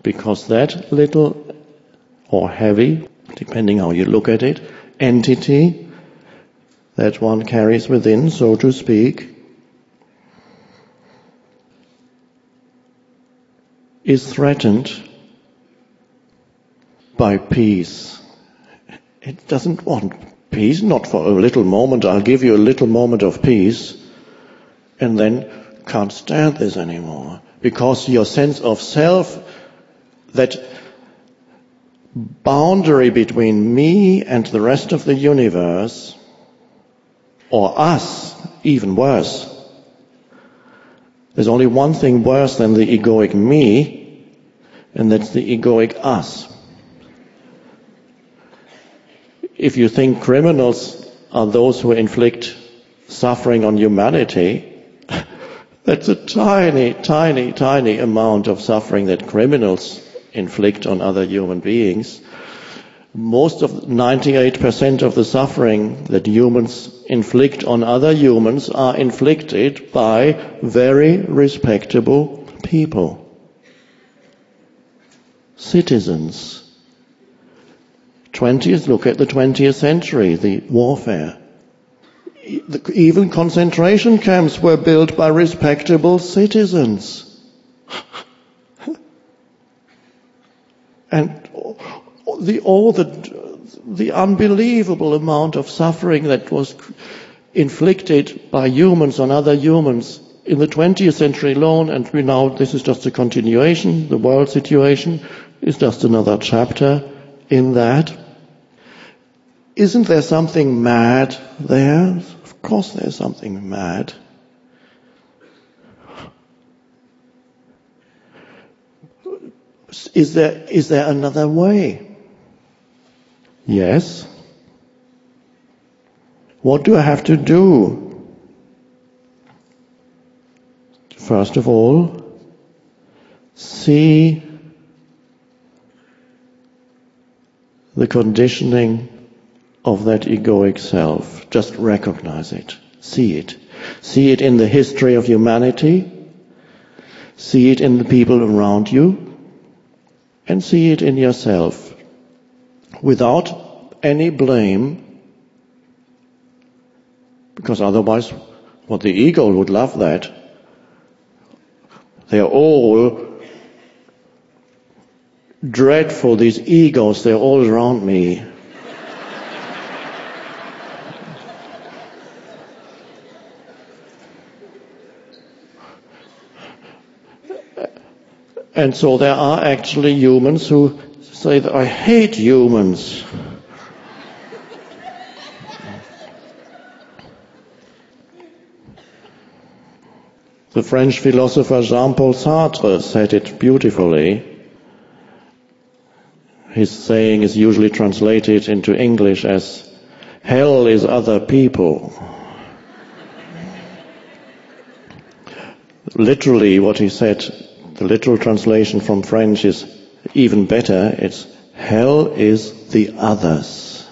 Because that little or heavy, depending how you look at it, entity that one carries within, so to speak, is threatened by peace. It doesn't want peace, not for a little moment. I'll give you a little moment of peace, and then can't stand this anymore. Because your sense of self, that boundary between me and the rest of the universe, or us, even worse. There's only one thing worse than the egoic me, and that's the egoic us. If you think criminals are those who inflict suffering on humanity, that's a tiny, tiny, tiny amount of suffering that criminals inflict on other human beings. Most of 98% of the suffering that humans inflict on other humans are inflicted by very respectable people. Citizens. Look at the 20th century, the warfare. Even concentration camps were built by respectable citizens. And the unbelievable amount of suffering that was inflicted by humans on other humans in the 20th century alone, and this is just a continuation, the world situation is just another chapter in that. Isn't there something mad there? Of course there's something mad. Is there another way? Yes. What do I have to do? First of all, see the conditioning of that egoic self. Just recognize it. See it. See it in the history of humanity. See it in the people around you. And see it in yourself. Without any blame. Because otherwise, the ego would love that. They're all dreadful, these egos, they're all around me. And so there are actually humans who say that I hate humans. The French philosopher Jean-Paul Sartre said it beautifully. His saying is usually translated into English as, hell is other people. Literally what he said, the literal translation from French is even better. It's, hell is the others.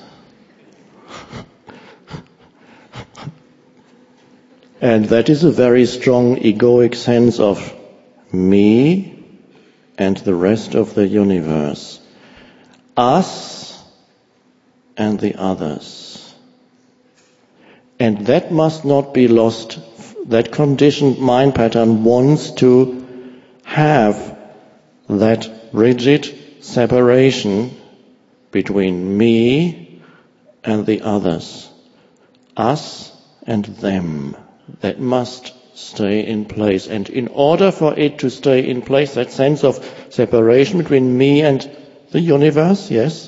And that is a very strong egoic sense of me and the rest of the universe. Us and the others. And that must not be lost. That conditioned mind pattern wants to have that rigid separation between me and the others. Us and them. That must stay in place. And in order for it to stay in place, that sense of separation between me and the universe, yes,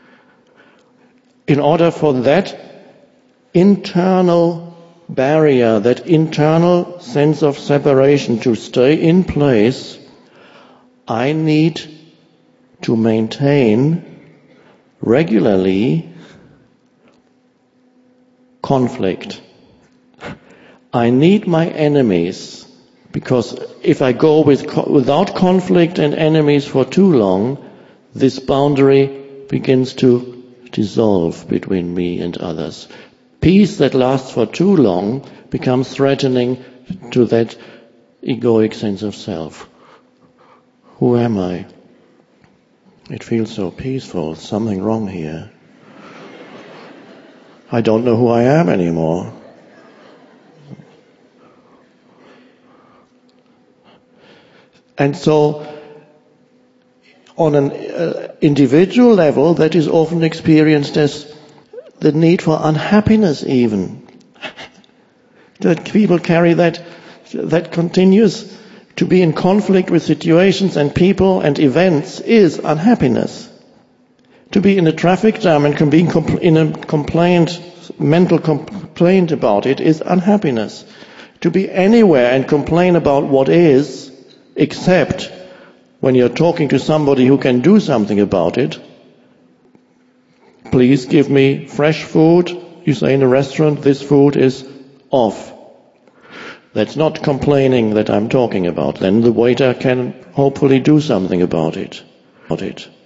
in order for that internal barrier, that internal sense of separation to stay in place, I need to maintain regularly conflict. I need my enemies, because if I go without conflict and enemies for too long, this boundary begins to dissolve between me and others. Peace that lasts for too long becomes threatening to that egoic sense of self. Who am I? It feels so peaceful. Something wrong here. I don't know who I am anymore. And so, on an individual level, that is often experienced as the need for unhappiness even. That people carry that continues to be in conflict with situations and people and events is unhappiness. To be in a traffic jam and being in a mental complaint about it is unhappiness. To be anywhere and complain about what is, except when you're talking to somebody who can do something about it. Please give me fresh food. You say in a restaurant, this food is off. That's not complaining that I'm talking about. Then the waiter can hopefully do something about it.